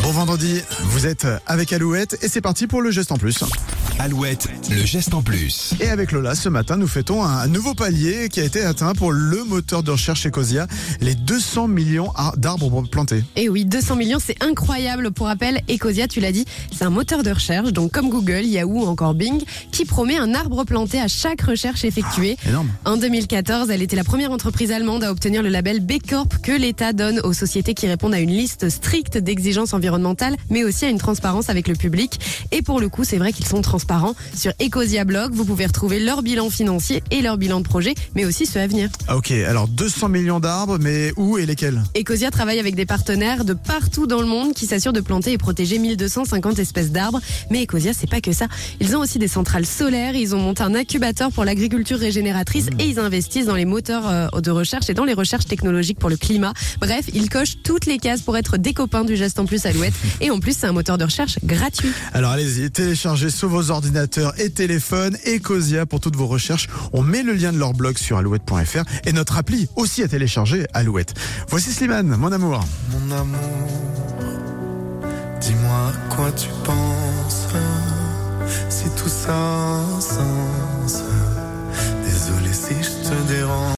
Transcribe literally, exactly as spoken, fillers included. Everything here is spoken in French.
Bon vendredi, vous êtes avec Alouette et c'est parti pour le geste en plus. Alouette, le geste en plus. Et avec Lola, ce matin, nous fêtons un nouveau palier qui a été atteint pour le moteur de recherche Ecosia, les deux cents millions d'arbres plantés. Et oui, deux cents millions, c'est incroyable. Pour rappel, Ecosia, tu l'as dit, c'est un moteur de recherche, donc comme Google, Yahoo ou encore Bing, qui promet un arbre planté à chaque recherche effectuée. Ah, énorme. En deux mille quatorze, elle était la première entreprise allemande à obtenir le label B Corp que l'État donne aux sociétés qui répondent à une liste stricte d'exigences environnementales, mais aussi à une transparence avec le public. Et pour le coup, c'est vrai qu'ils sont transparents. Sur Ecosia Blog, vous pouvez retrouver leur bilan financier et leur bilan de projet, mais aussi ceux à venir. Ah, ok, alors deux cents millions d'arbres, mais où et lesquels? Ecosia travaille avec des partenaires de partout dans le monde qui s'assurent de planter et protéger mille deux cent cinquante espèces d'arbres. Mais Ecosia, c'est pas que ça. Ils ont aussi des centrales solaires, ils ont monté un incubateur pour l'agriculture régénératrice mmh. et ils investissent dans les moteurs de recherche et dans les recherches technologiques pour le climat. Bref, ils cochent toutes les cases pour être des copains du geste en plus Alouette. Et en plus, c'est un moteur de recherche gratuit. Alors allez-y, téléchargez sur vos ordinateurs et téléphones Ecosia pour toutes vos recherches. On met le lien de leur blog sur alouette point f r et notre appli aussi à télécharger, Alouette. Voici Slimane, mon amour. Mon amour, dis-moi à quoi tu penses, si tout ça a un sens. Désolé si je